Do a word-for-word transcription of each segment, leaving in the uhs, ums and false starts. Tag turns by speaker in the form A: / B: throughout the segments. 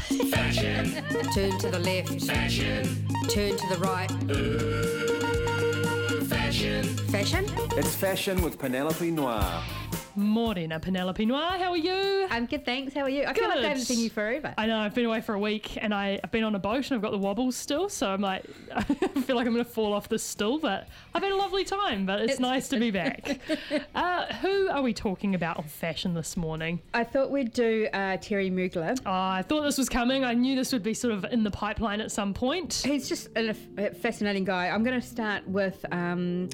A: Fashion.
B: Turn to the left.
A: Fashion.
B: Turn to the right.
A: Ooh, fashion.
B: Fashion?
C: It's Fashion with Penelope Noir.
D: Morena, Penelope Noir, how are you?
B: I'm good, thanks. How are you? I feel like I
D: Good.
B: haven't seen you forever.
D: I know, I've been away for a week and I, I've been on a boat and I've got the wobbles still, so I'm like, I feel like I'm going to fall off this stool, but I've had a lovely time, but it's,
B: It's-
D: nice to be back. uh, who are we talking about on fashion this morning?
B: I thought we'd do uh, Terry Mugler.
D: Oh, I thought this was coming. I knew this would be sort of in the pipeline at some point.
B: He's just a a fascinating guy. I'm going to start with um,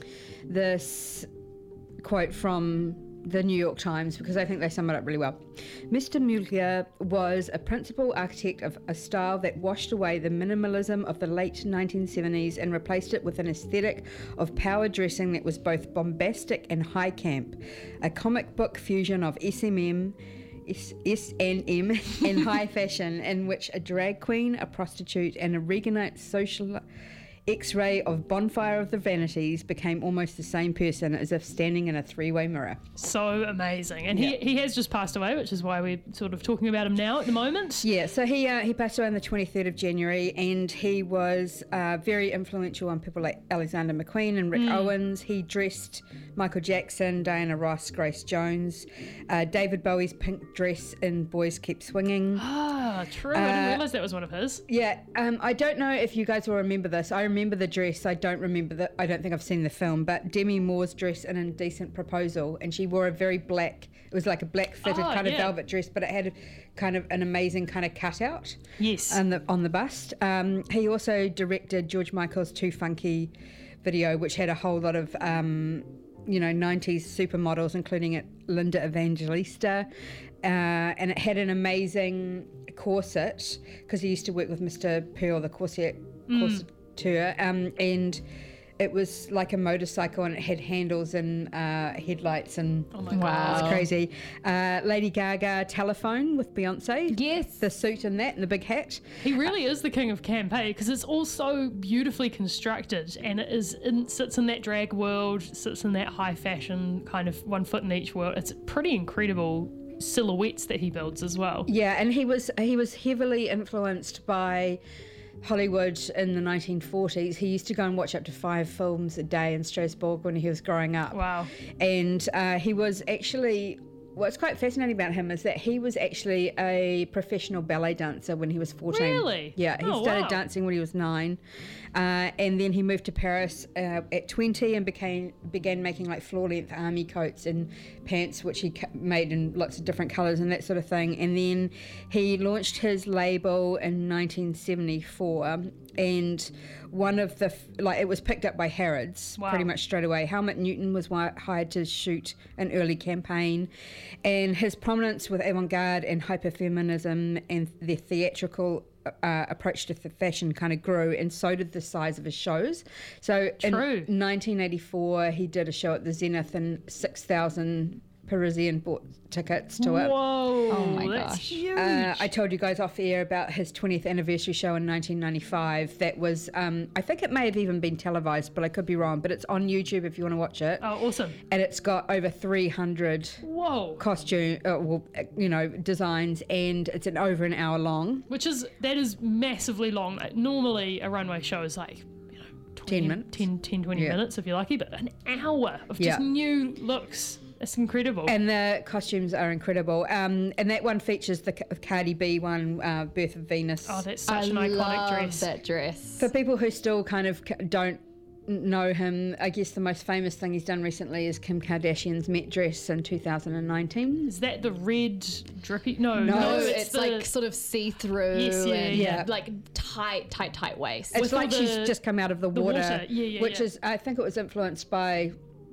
B: this quote from the New York Times because I think they sum it up really well. Mister Mugler was a principal architect of a style that washed away the minimalism of the late nineteen seventies and replaced it with an aesthetic of power dressing that was both bombastic and high camp, a comic book fusion of S M M, S and M and high fashion, in which a drag queen, a prostitute, and a Reaganite social X-ray of Bonfire of the Vanities became almost the same person, as if standing in a three-way mirror.
D: So amazing. And
B: Yeah.
D: he, he has just passed away, which is why we're sort of talking about him now at the moment.
B: Yeah, so he uh, he passed away on the twenty-third of January, and he was uh, very influential on people like Alexander McQueen and Rick Owens. He dressed Michael Jackson, Diana Ross, Grace Jones, uh, David Bowie's pink dress in Boys Keep Swinging.
D: Ah, true. I didn't
B: Uh,
D: realise that was one of his.
B: Yeah, um, I don't know if you guys will remember this. I remember the dress. I don't remember the. I don't think I've seen the film. But Demi Moore's dress in Indecent Proposal, and she wore a very black. It was like a black fitted
D: Oh,
B: kind of
D: yeah.
B: velvet dress, but it had a, kind of an amazing kind of cutout
D: Yes.
B: on the on the bust. Um, he also directed George Michael's Too Funky video, which had a whole lot of. Um, you know, nineties supermodels, including it, Linda Evangelista, uh, and it had an amazing corset because he used to work with Mister Pearl, the corset corseteur, um, and it was like a motorcycle and it had handles and uh, headlights and
D: Oh my
B: it
D: God.
B: was crazy. Uh, Lady Gaga Telephone with Beyonce.
E: Yes.
B: The suit and that and the big hat.
D: He really is the king of campaign because it's all so beautifully constructed and it is in, sits in that drag world, sits in that high fashion kind of one foot in each world. It's pretty incredible silhouettes that he builds as well.
B: Yeah, and he was he was heavily influenced by Hollywood in the nineteen forties. He used to go and watch up to five films a day in Strasbourg when he was growing up.
D: Wow.
B: And uh, he was actually, what's quite fascinating about him is that he was actually a professional ballet dancer when he was fourteen.
D: Really?
B: Yeah, he
D: Oh,
B: started
D: wow.
B: dancing when he was nine. Uh, and then he moved to Paris uh, at twenty and became began making like floor-length army coats and pants, which he cu- made in lots of different colours and that sort of thing. And then he launched his label in nineteen seventy-four, and one of the f- like it was picked up by Harrods
D: Wow.
B: pretty much straight away. Helmut Newton was wi- hired to shoot an early campaign, and his prominence with avant-garde and hyperfeminism and the theatrical Uh, approach to the fashion kind of grew, and so did the size of his shows. So
D: True.
B: in nineteen eighty-four, he did a show at the Zenith, and six thousand Parisian bought tickets to it.
D: Whoa.
E: Oh my
D: that's
E: gosh.
D: huge.
B: Uh, I told you guys off air about his twentieth anniversary show in nineteen ninety-five. That was, um, I think it may have even been televised, but I could be wrong. But it's on YouTube if you want to watch it.
D: oh, awesome.
B: And it's got over three hundred
D: Whoa.
B: costume, uh, well, uh, you know, designs, and it's an over an hour long.
D: Which is, that is massively long. Normally a runway show is like, you know, twenty,
B: ten minutes.
D: ten, ten twenty
B: Yeah.
D: minutes if you're lucky, but an hour of just
B: Yeah.
D: new looks. It's incredible.
B: And the costumes are incredible. Um, and that one features the Ca- Cardi B one, uh, Birth of Venus.
D: oh, that's such
E: I
D: an iconic
E: love
D: dress.
E: that dress.
B: For people who still kind of ca- don't know him, I guess the most famous thing he's done recently is Kim Kardashian's Met dress in two thousand nineteen.
D: Is that the red drippy? No,
B: No,
D: no,
E: No,
D: it's,
E: it's,
D: the,
E: like sort of see-through
D: Yes, yeah,
E: and
B: yeah.
E: like tight, tight, tight waist.
B: It's
D: With all
B: like she's
D: the-
B: just come out of the
D: the
B: water,
D: water. Yeah, yeah,
B: which
D: yeah.
B: is, I think it was influenced by,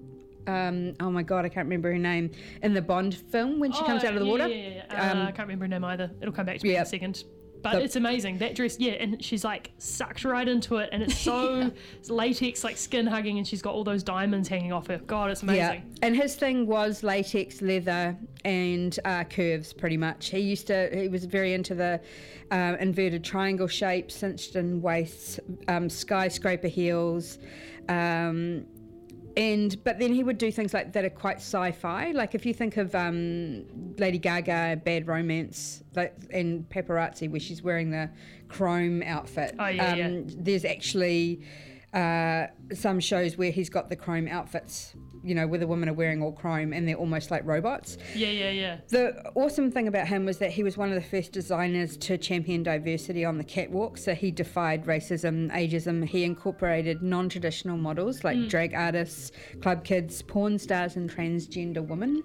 B: um, oh my God, I can't remember her name, in the Bond film when she comes
D: Oh,
B: out of the
D: yeah,
B: water.
D: Yeah, yeah, yeah. Uh,
B: Um,
D: I can't remember her name either. It'll come back to me in
B: yeah.
D: a second. But
B: The-
D: it's amazing. That dress, yeah, and she's like sucked right into it, and it's so it's latex, like skin hugging, and she's got all those diamonds hanging off her. God, it's amazing.
B: Yeah, and his thing was latex, leather, and uh, curves. Pretty much, he used to. He was very into the uh, inverted triangle shapes, cinched in waists, um, skyscraper heels, um, and but then he would do things like that are quite sci-fi. Like if you think of um, Lady Gaga, Bad Romance, like, and Paparazzi, where she's wearing the chrome outfit.
D: Oh, yeah,
B: um,
D: yeah.
B: There's actually uh, some shows where he's got the chrome outfits, you know, where the women are wearing all chrome and they're almost like robots.
D: Yeah, yeah, yeah.
B: The awesome thing about him was that he was one of the first designers to champion diversity on the catwalk. So he defied racism, ageism. He incorporated non-traditional models like mm. drag artists, club kids, porn stars, and transgender women.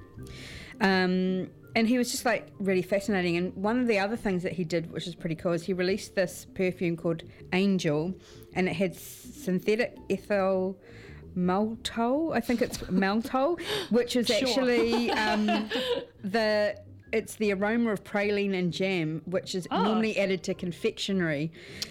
B: Um, and he was just like really fascinating. And one of the other things that he did, which is pretty cool, is he released this perfume called Angel, and it had synthetic ethyl maltol, I think it's maltol, which is
D: Sure.
B: actually um, the it's the aroma of praline and jam, which is
D: Oh.
B: normally added to confectionery.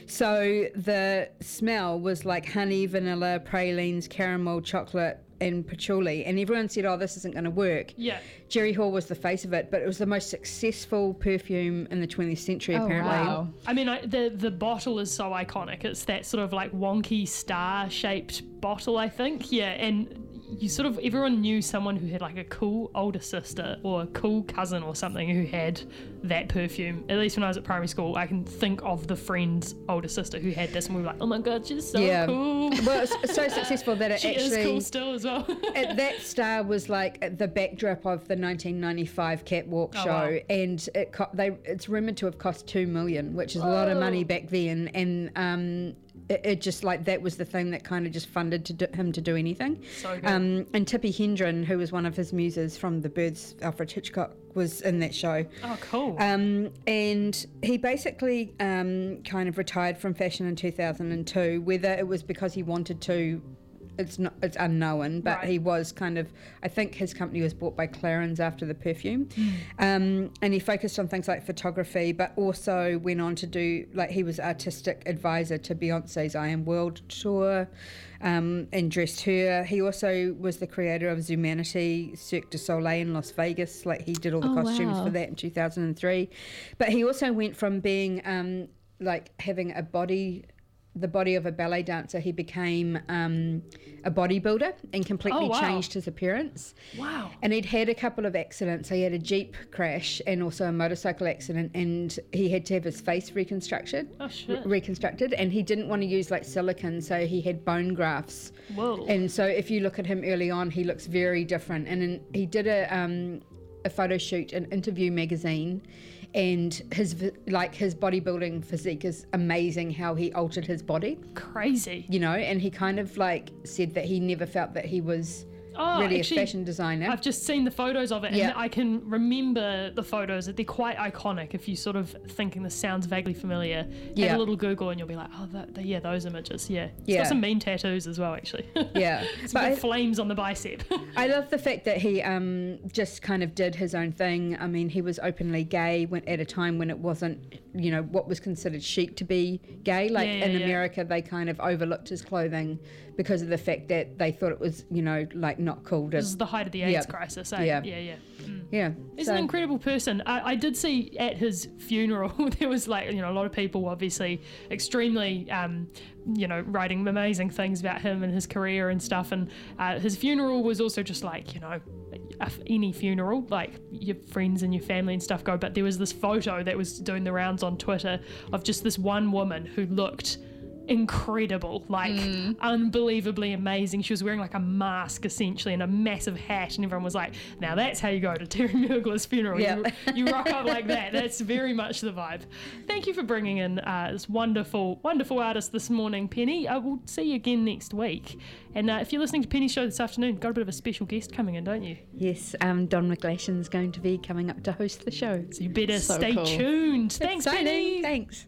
B: So the smell was like honey, vanilla, pralines, caramel, chocolate, and patchouli, and everyone said, oh, this isn't going to work.
D: Yeah.
B: Jerry Hall was the face of it, but it was the most successful perfume in the twentieth century,
E: Oh,
B: apparently.
E: wow.
D: I mean, I, the the bottle is so iconic. It's that sort of like wonky star-shaped bottle, I think. Yeah, and you sort of everyone knew someone who had like a cool older sister or a cool cousin or something who had that perfume. At least when I was at primary school, I can think of the friend's older sister who had this, and we were like, "Oh my god, she's so
B: Yeah.
D: cool."
B: Well, it's so successful that it
D: She
B: actually...
D: is cool still as well.
B: it- that star was like the backdrop of the nineteen ninety-five catwalk
D: Oh,
B: show,
D: wow.
B: and it co- they it's rumored to have cost two million, which is a lot of money back then. And um, it, it just like that was the thing that kind of just funded to do, him to do anything.
D: So good.
B: Um, and Tippi Hedren, who was one of his muses from The Birds, Alfred Hitchcock, was in that show.
D: Oh, cool.
B: Um, and he basically um, kind of retired from fashion in two thousand two. Whether it was because he wanted to, it's not, it's unknown. But
D: Right.
B: he was kind of, I think his company was bought by Clarins after the perfume,
D: Hmm.
B: um, and he focused on things like photography, but also went on to do like he was artistic advisor to Beyonce's I Am World tour. Um, and dressed her. He also was the creator of Zumanity, Cirque du Soleil in Las Vegas. Like he did all the
E: Oh,
B: costumes
E: wow.
B: for that in two thousand three. But he also went from being um, like having a body, the body of a ballet dancer, he became um, a bodybuilder and completely
D: Oh, wow.
B: changed his appearance.
D: Wow.
B: And he'd had a couple of accidents. He had a Jeep crash and also a motorcycle accident, and he had to have his face reconstructed.
D: Oh, shit.
B: re- reconstructed, and he didn't want to use like silicone, so he had bone grafts.
D: Whoa.
B: And so if you look at him early on, he looks very different. And in, he did a um, a photo shoot in Interview magazine, and his vi- like his bodybuilding physique is amazing. How he altered his body,
D: Crazy.
B: you know, and he kind of like said that he never felt that he was
D: Oh,
B: really
D: actually,
B: a fashion designer.
D: I've just seen the photos of it, and
B: Yeah.
D: I can remember the photos. They're quite iconic. If you sort of thinking this sounds vaguely familiar, have
B: Yeah.
D: a little Google, and you'll be like, oh, that, yeah, those images. Yeah, it's
B: Yeah.
D: got some mean tattoos as well, actually.
B: Yeah,
D: some
B: but
D: good
B: I-
D: flames on the bicep.
B: I love the fact that he um, just kind of did his own thing. I mean, he was openly gay when, at a time when it wasn't, you know, what was considered chic to be gay. Like
D: Yeah, yeah,
B: in
D: yeah.
B: America, they kind of overlooked his clothing because of the fact that they thought it was, you know, like not cool to.
D: This is the height of the AIDS
B: Yeah.
D: crisis. Eh?
B: Yeah.
D: yeah, yeah.
B: Yeah.
D: He's
B: so-
D: an incredible person. I, I did see at his funeral, there was like, you know, a lot of people obviously extremely, um, you know, writing amazing things about him and his career and stuff. And uh, his funeral was also just like, you know, a- any funeral, like your friends and your family and stuff go. But there was this photo that was doing the rounds on Twitter of just this one woman who looked incredible, like unbelievably amazing. She was wearing like a mask essentially and a massive hat, and everyone was like, now that's how you go to Terry Mugler's funeral.
B: Yeah.
D: You, you rock up like that. That's very much the vibe. Thank you for bringing in uh, this wonderful, wonderful artist this morning, Penny. I will see you again next week. And uh, if you're listening to Penny's show this afternoon, got a bit of a special guest coming in, don't you?
B: Yes, um, Don McGlashan's going to be coming up to host the show.
D: So you better
E: So
D: stay
E: cool.
D: tuned. Thanks,
B: Exciting.
D: Penny.
B: Thanks.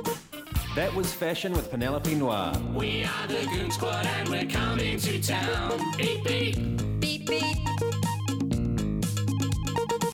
C: That was Fashion with Penelope Noir.
A: We are the Goon Squad and we're coming to town. Beep beep.
E: Beep beep.